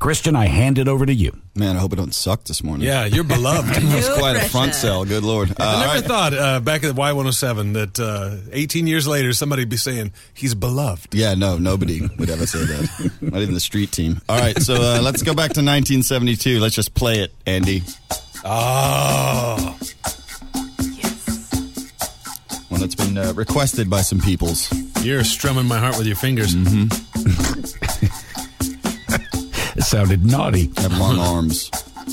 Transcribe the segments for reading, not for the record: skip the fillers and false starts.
Christian, I hand it over to you. Man, I hope it don't suck this morning. Yeah, you're beloved. That's quite a front sell. Good Lord. I never thought back at Y107 that 18 years later somebody would be saying he's beloved. Yeah, no, nobody would ever say that. Not even the street team. All right, so let's go back to 1972. Let's just play it, Andy. Oh. One that's been requested by some peoples. You're strumming my heart with your fingers. It sounded naughty. Have long arms.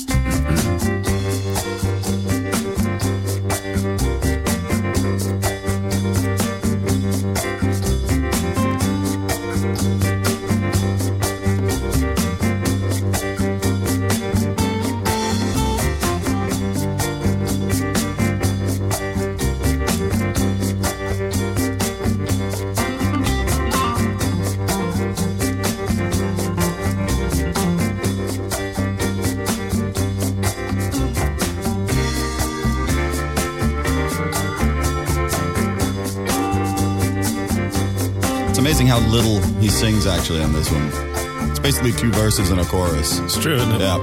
Amazing how little he sings actually on this one. It's basically 2 verses and a chorus. It's true, isn't it? Yeah.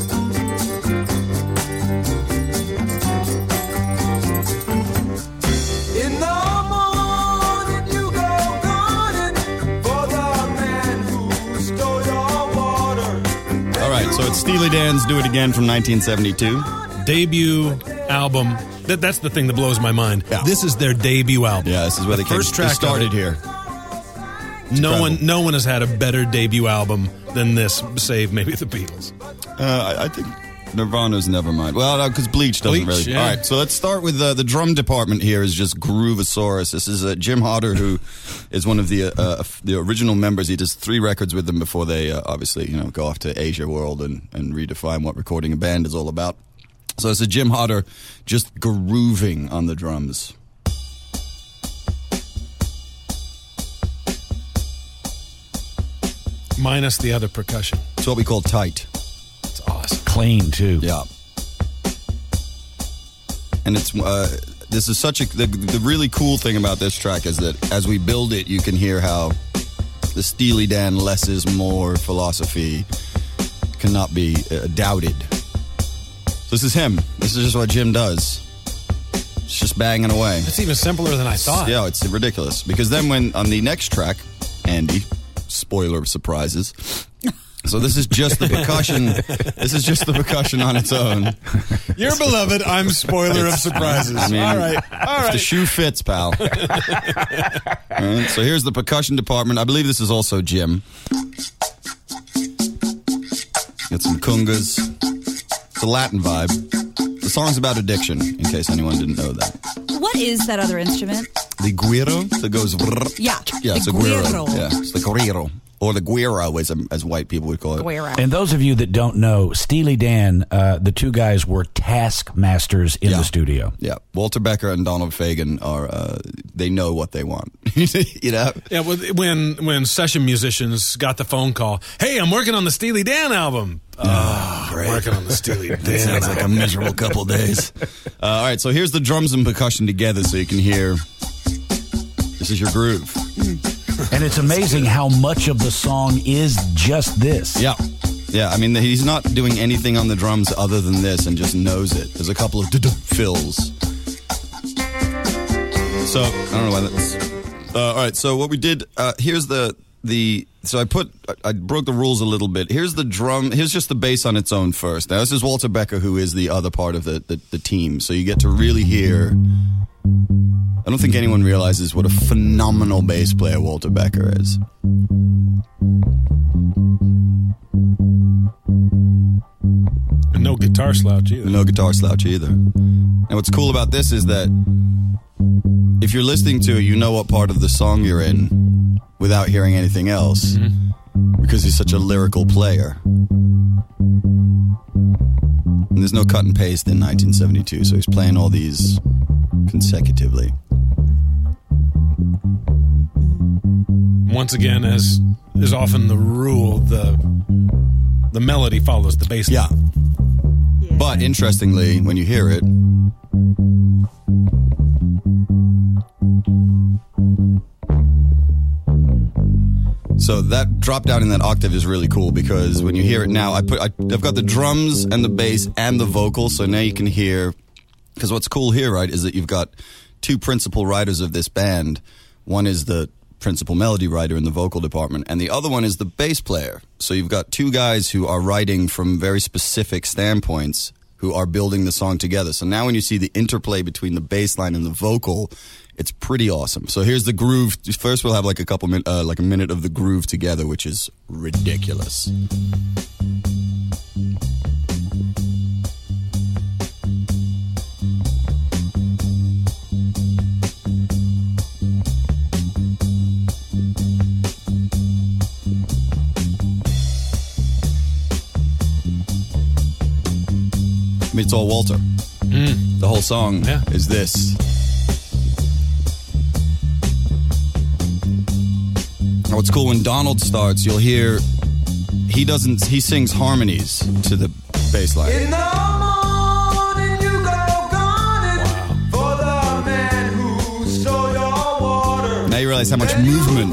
In the morning you go gunning for the man who stole your water. All right, so it's Steely Dan's Do It Again from 1972. Debut album. That's the thing that blows my mind. Yeah. This is their debut album. Yeah, this is where the first track started here. No one has had a better debut album than this, save maybe the Beatles. I think Nirvana's Nevermind. Well, no, because Bleach doesn't Bleach, really. yeah. All right, so let's start with the drum department here is just Groovosaurus. This is Jim Hodder, who is one of the original members. He does 3 records with them before they obviously go off to Asia World and redefine what recording a band is all about. So it's a Jim Hodder just grooving on the drums. Minus the other percussion. It's what we call tight. It's awesome. Clean, too. Yeah. And it's this is such the really cool thing about this track is that as we build it, you can hear how the Steely Dan less is more philosophy cannot be doubted. So this is him. This is just what Jim does. It's just banging away. It's even simpler than I thought. Yeah, it's ridiculous. Because then when on the next track, Andy, spoiler surprises. So this is just the percussion. This is just the percussion on its own. You're beloved. I'm spoiler of surprises. I mean, all right. If the shoe fits, pal. All right, so here's the percussion department. I believe this is also Jim. Got some congas. It's a Latin vibe. The song's about addiction, in case anyone didn't know that. What is that other instrument? The guiro that goes... Yeah. Yeah, it's a guiro. guiro. Yeah, it's the guiro. Or the guiro, as white people would call it. Guiro. And those of you that don't know, Steely Dan, the 2 guys were taskmasters in the studio. Yeah, Walter Becker and Donald Fagen are, they know what they want. You know? Yeah, when session musicians got the phone call, hey, I'm working on the Steely Dan album. Great. Working on the Steely Dan Sounds like a miserable couple days. All right, so here's the drums and percussion together so you can hear. This is your groove. And it's amazing how much of the song is just this. Yeah. Yeah, I mean, he's not doing anything on the drums other than this and just knows it. There's a couple of fills. So, I don't know why that's... all right, so what we did, here's so I broke the rules a little bit. Here's the drum, here's just the bass on its own first. Now, this is Walter Becker, who is the other part of the team, so you get to really hear... I don't think anyone realizes what a phenomenal bass player Walter Becker is. And no guitar slouch either. No guitar slouch either. And what's cool about this is that if you're listening to it, you know what part of the song you're in without hearing anything else. Because he's such a lyrical player. And there's no cut and paste in 1972, so he's playing all these consecutively. Once again, as is often the rule, the melody follows the bass. Yeah. But interestingly, when you hear it, So that drop down in that octave is really cool because when you hear it now, I've got the drums and the bass and the vocal, so now you can hear. Because what's cool here, right, is that you've got two principal writers of this band. One is the principal melody writer in the vocal department, and the other one is the bass player. So you've got two guys who are writing from very specific standpoints, who are building the song together. So now when you see the interplay between the bass line and the vocal, it's pretty awesome. So here's the groove. First we'll have like a minute of the groove together, which is ridiculous. I mean, it's all Walter. The whole song is this. Now, what's cool, when Donald starts, you'll hear he sings harmonies to the bass line. In the morning you go gunning for the man who stole your water. Now you realize how much movement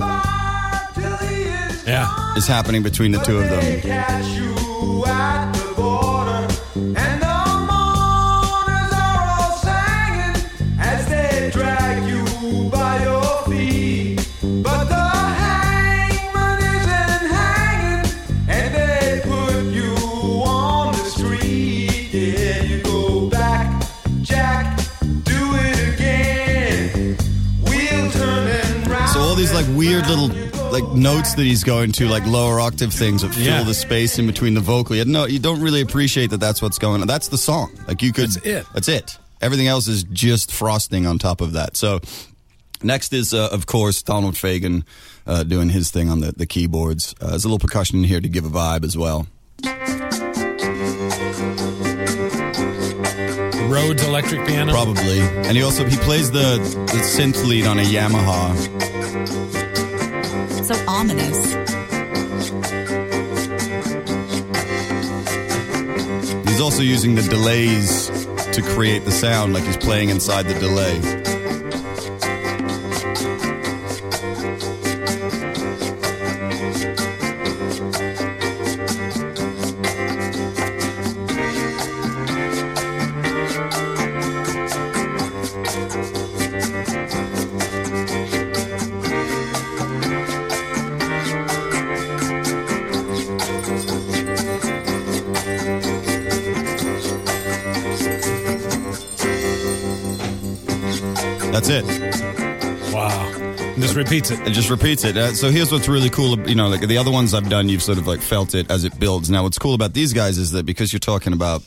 Yeah. is happening between the two of them. Catch you at the border, and the mourners are all singing as they drag you by your feet. But the hangman isn't hanging, and they put you on the street. Yeah, you go back, Jack, do it again. Wheel turning round. So all these like weird little like notes that he's going to, like lower octave things that fill Yeah. the space in between the vocal. You don't really appreciate that that's what's going on. That's the song. Like you could. That's it. Everything else is just frosting on top of that. So next is, of course, Donald Fagen doing his thing on the keyboards. There's a little percussion in here to give a vibe as well. Rhodes electric piano. Probably. And he plays the synth lead on a Yamaha. So ominous. He's also using the delays to create the sound, like he's playing inside the delay. That's it. Wow. And just repeats it. It just repeats it. So here's what's really cool. Like the other ones I've done, you've sort of like felt it as it builds. Now, what's cool about these guys is that because you're talking about,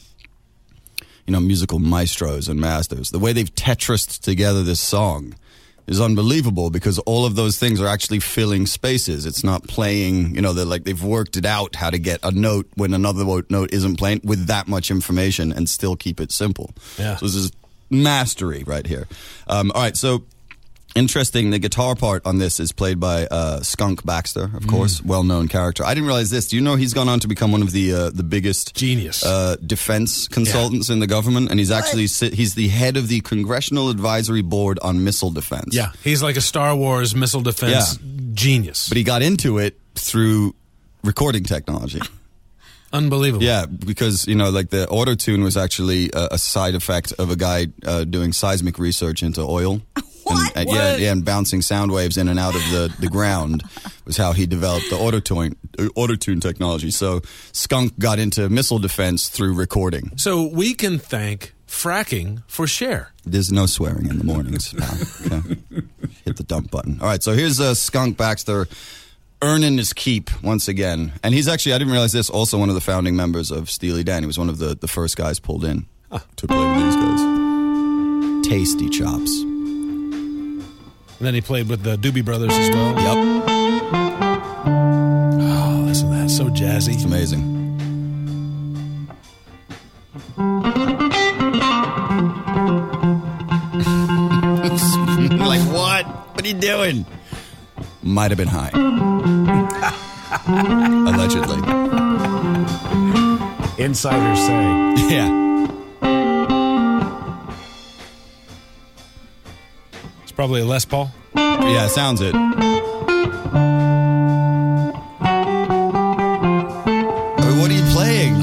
musical maestros and masters, the way they've Tetrised together this song is unbelievable because all of those things are actually filling spaces. It's not playing, they've worked it out how to get a note when another note isn't playing with that much information and still keep it simple. Yeah. So this is mastery right here. All right, so interesting, the guitar part on this is played by Skunk Baxter, of course, well-known character. I didn't realize this. Do you know he's gone on to become one of the biggest Genius. defense consultants in the government? And he's actually he's the head of the Congressional Advisory Board on Missile Defense. Yeah. He's like a Star Wars missile defense genius. But he got into it through recording technology. Unbelievable. Yeah, because, the auto-tune was actually a side effect of a guy doing seismic research into oil. What? And bouncing sound waves in and out of the ground was how he developed the auto-tune technology. So Skunk got into missile defense through recording. So we can thank fracking for Cher. There's no swearing in the mornings, pal. Okay? Hit the dump button. All right, so here's Skunk Baxter earning his keep once again. And he's actually, I didn't realize this, also one of the founding members of Steely Dan. He was one of the first guys pulled in to play with these guys. Tasty chops. And then he played with the Doobie Brothers as well. Yep. Oh, listen to that. So jazzy. It's amazing. Like, what? What are you doing? Might have been high. Allegedly. Insiders say. Yeah. It's probably a Les Paul. Yeah, sounds it. trying.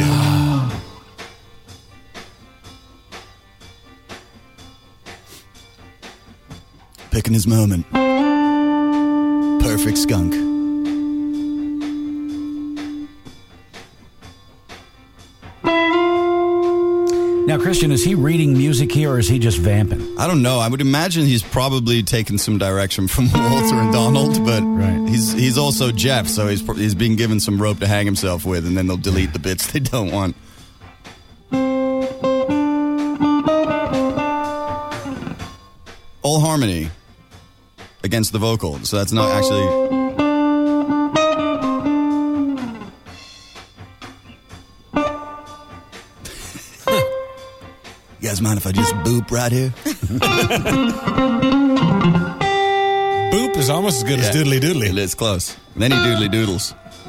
Picking his moment. Perfect skunk. Now, Christian, is he reading music here or is he just vamping? I don't know. I would imagine he's probably taken some direction from Walter and Donald, but Right. he's also Jeff, so he's being given some rope to hang himself with, and then they'll delete the bits they don't want. All harmony against the vocal, so that's not actually... You guys mind if I just boop right here? Boop is almost as good as doodly It doodly. is close. Then he doodly doodles.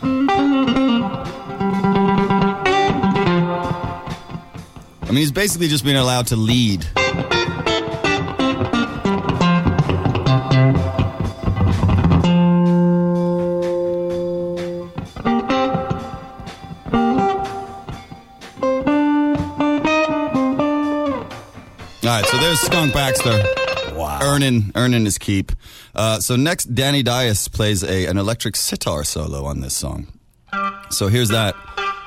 I mean, he's basically just been allowed to lead. All right, so there's Skunk Baxter. Wow. Earning his keep. So next, Danny Dias plays an electric sitar solo on this song. So here's that.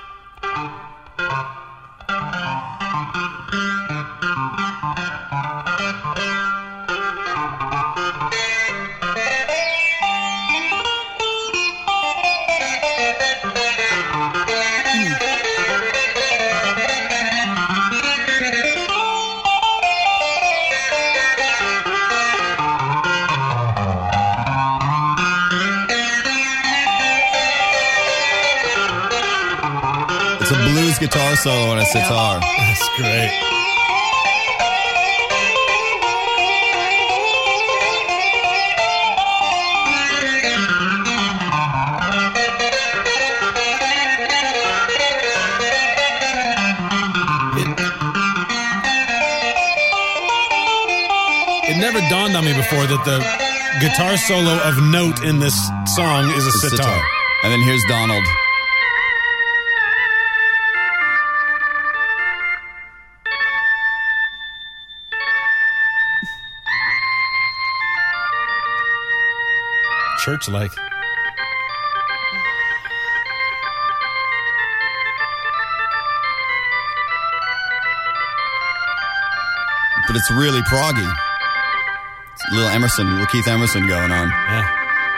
It's a blues guitar solo on a sitar. That's great. It never dawned on me before that the guitar solo of note in this song is a It's sitar. And then here's Donald. Church-like. But it's really proggy. It's a little Keith Emerson going on. Yeah.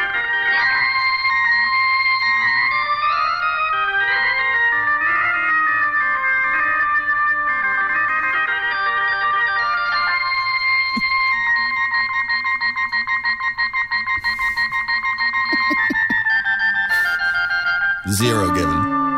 Zero given.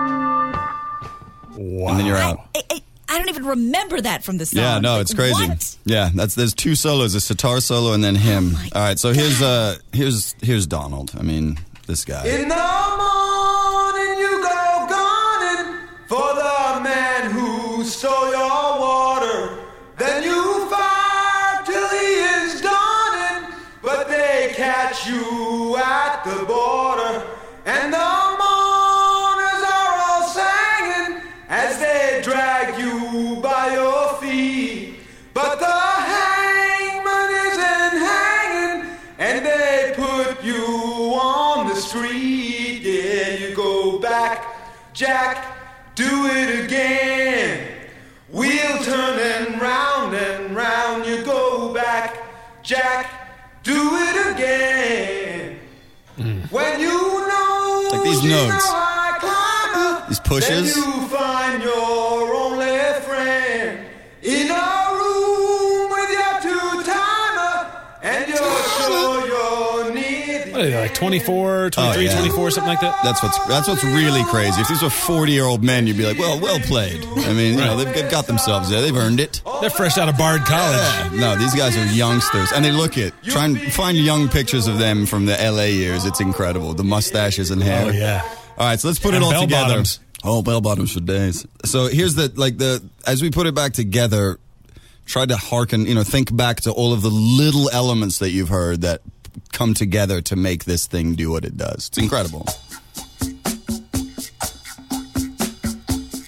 Wow. And then you're out. I don't even remember that from the song. Yeah, no, Like, it's crazy. What? Yeah, there's two solos, a sitar solo and then him. Oh my All right, so here's Donald. I mean, this guy. In the morning you go gunning for the man who stole your water. Then you fight till he is done, but they catch you at the border. And the mourners are all singing as they drag you by your feet. But the hangman isn't hanging, and they put you on the street. Yeah, you go back, Jack, do it again. Wheel turning round and round, you go back, Jack, do it again. When you know Like these she's notes. a high climber, These pushes. then you find your only friend in a room with your two-timer, and you're sure you're near the What are they, like 24, 23, Oh, yeah. 24, something like that? That's what's really crazy. If these were 40-year-old men, you'd be like, well played. I mean, you know, they've got themselves there. They've earned it. They're fresh out of Bard College. No, these guys are youngsters. And they look it. Try and find young pictures of them from the LA years. It's incredible. The mustaches and hair. Oh, yeah. All right, so let's put it And all bell together. bottoms. Oh, bell bottoms for days. So here's as we put it back together, try to think back to all of the little elements that you've heard that come together to make this thing do what it does. It's incredible.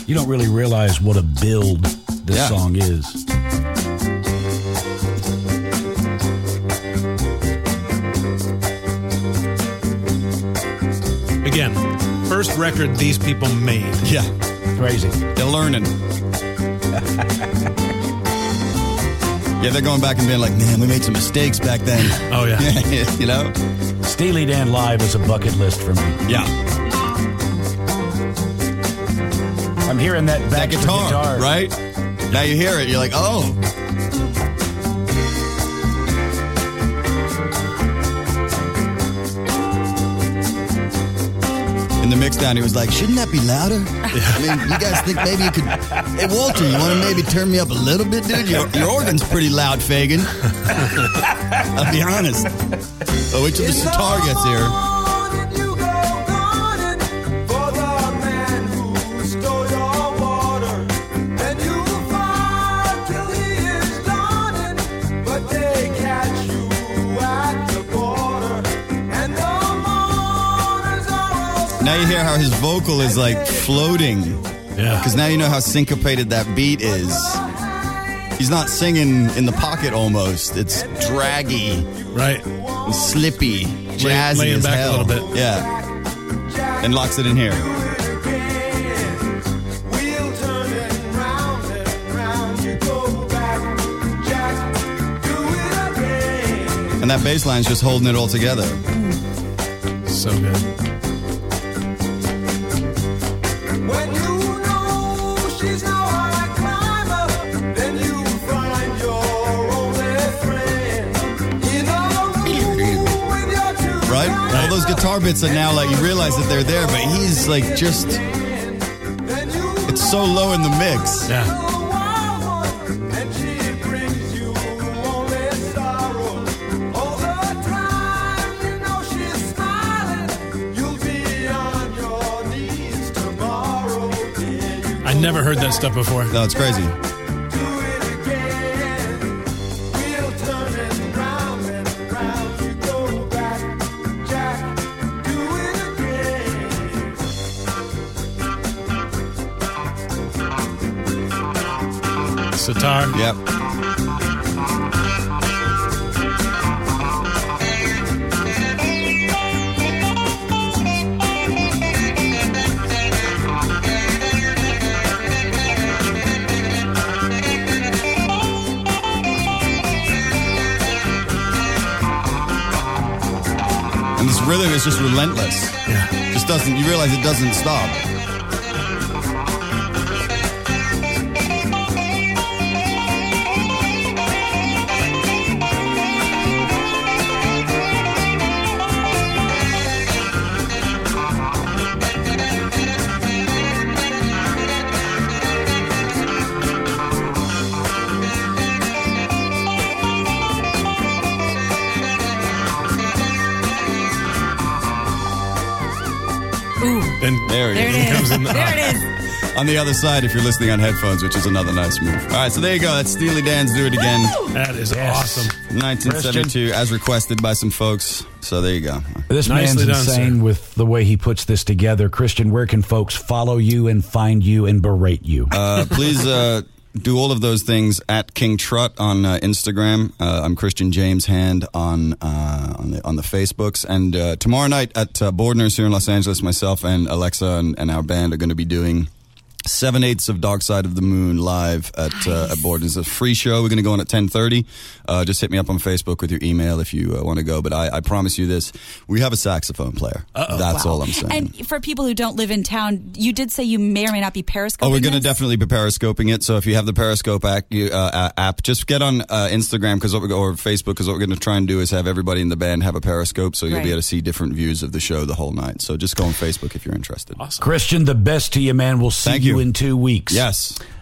You don't really realize what a build this Yeah. song is. Again, first record these people made. Yeah, Crazy. they're learning. Yeah, they're going back and being like, man, we made some mistakes back then. Oh, yeah. You know? Steely Dan live is a bucket list for me. Yeah. I'm hearing that That Baxter guitar, right? Now you hear it, you're like, oh. In the mix down, he was like, shouldn't that be louder? I mean, you guys think maybe you could... Hey, Walter, you want to maybe turn me up a little bit, dude? Your organ's pretty loud, Fagan. I'll be honest. Oh, wait till the sitar gets here. Now you hear how his vocal is like floating. Yeah. Because now you know how syncopated that beat is. He's not singing in the pocket almost. It's draggy, Right. and slippy, jazzy laying as back a hell. little bit. Yeah. And locks it in here. And that bass line's just holding it all together. So good. When you know she's no high climber, then you find your only friend in a room with your two Right? All those guitar bits are now like you realize that they're there, but he's like just it's so low in the mix. Yeah. and she brings you only sorrow. All the time you know she's smiling, you'll be on your knees tomorrow. I never heard that stuff before. No, it's crazy. Do it again. We'll turn it round and round. You go back, Jack. Do it again. Sitar. Yep. And this rhythm is just relentless. Yeah. Just doesn't, you realize it doesn't stop. Then There There he it is. is. comes in the- There it is. On the other side, if you're listening on headphones, which is another nice move. All right, so there you go. That's Steely Dan's Do It Again. that is awesome. 1972, as requested by some folks. So there you go. This Nicely man's done, insane sir. with the way he puts this together. Christian, where can folks follow you and find you and berate you? Please do all of those things at King Trut on Instagram. I'm Christian James Hand on the Facebooks. And tomorrow night at Bordner's here in Los Angeles, myself and Alexa and our band are going to be doing 7/8 of Dark Side of the Moon live at Bordner's. It's a free show. We're going to go on at 10:30. Just hit me up on Facebook with your email if you want to go. But I promise you this: we have a saxophone player. That's all I'm saying. And for people who don't live in town, you did say you may or may not be periscoping. Oh, we're going to this? definitely be periscoping it. So if you have the Periscope app, just get on Instagram or Facebook, because what we're going to try and do is have everybody in the band have a Periscope, so you'll Right. be able to see different views of the show the whole night. So just go on Facebook if you're interested. Awesome. Christian, the best to you, man. We'll see Thank you you. in 2 weeks. Yes.